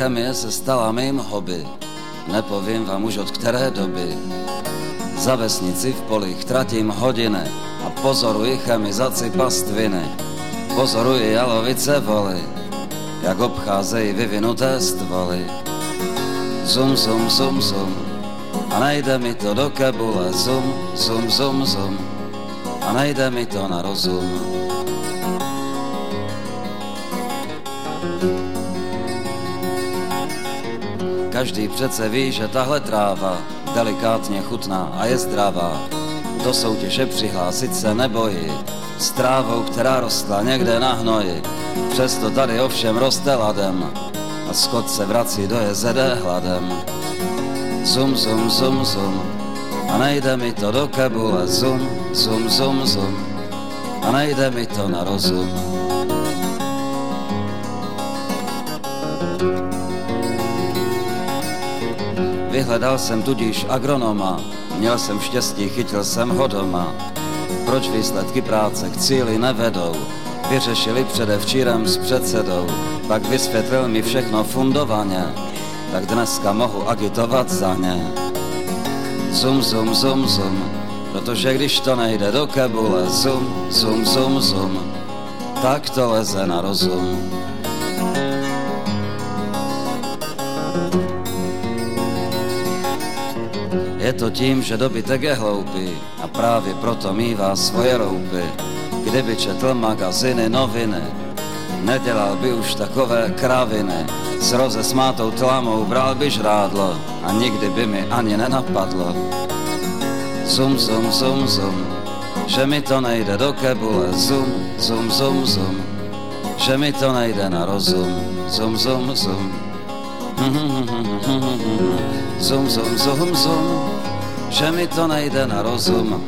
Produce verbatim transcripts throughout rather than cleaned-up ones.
chemie se stala mým hobby. Nepovím vám už od které doby. Za vesnici v polích tratím hodiny a pozoruji chemizaci pastviny. Pozoruji jalovice voly, jak obcházejí vyvinuté stvoly. Zum, zum, zum, zum, a nejde mi to do kebule. Zum, zum, zum, zum, a nejde mi to na rozum. Každý přece ví, že tahle tráva delikátně chutná a je zdravá. Do soutěže přihlásit se nebojí, s trávou, která rostla někde na hnoji. Přesto tady ovšem roste ladem a skot se vrací do jezede hladem. Zum, zum, zum, zum, a nejde mi to do kebule. Zum, zum, zum, zum, a nejde mi to na rozum. Vyhledal jsem tudíž agronoma, měl jsem štěstí, chytil jsem ho doma. Proč výsledky práce k cíli nevedou? Vyřešili předevčírem s předsedou, pak vysvětlil mi všechno fundovaně, tak dneska mohu agitovat za ně. Zum, zum, zum, zum, protože když to nejde do kebule. Zum, zum, zum, zum, tak to leze na rozum. Je to tím, že dobytek je hloupý a právě proto mívá svoje roupy. Kdyby četl magaziny, noviny, nedělal by už takové kraviny. S rozesmátou tlamou bral by žrádlo a nikdy by mi ani nenapadlo. Zum, zum, zum, zum, že mi to nejde do kebule. Zum, zum, zum, zum, že mi to nejde na rozum. Zum, zum, zum, zum, zum, zum, zum, že mi to nejde na rozum.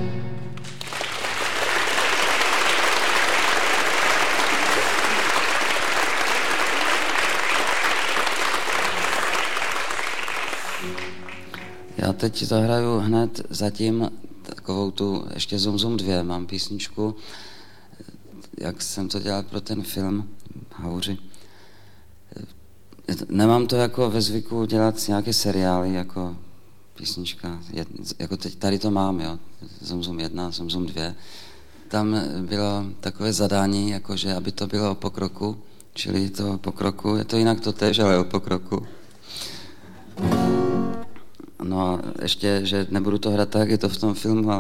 Já teď zahraju hned zatím takovou tu, ještě Zum, zum dvě, mám písničku, jak jsem to dělal pro ten film Houři. Nemám to jako ve zvyku dělat nějaké seriály, jako písnička, jako teď tady to mám, jo, Zum, zum jedna, Zum, zum dvě. Tam bylo takové zadání, jakože aby to bylo o pokroku, čili to o pokroku, je to jinak to též, ale o pokroku. No a ještě, že nebudu to hrát tak, je to v tom filmu,